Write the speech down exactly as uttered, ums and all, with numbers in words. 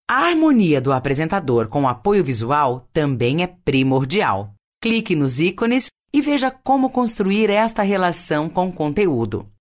A harmonia do apresentador com o apoio visual também é primordial. Clique nos ícones e veja como construir esta relação com o conteúdo.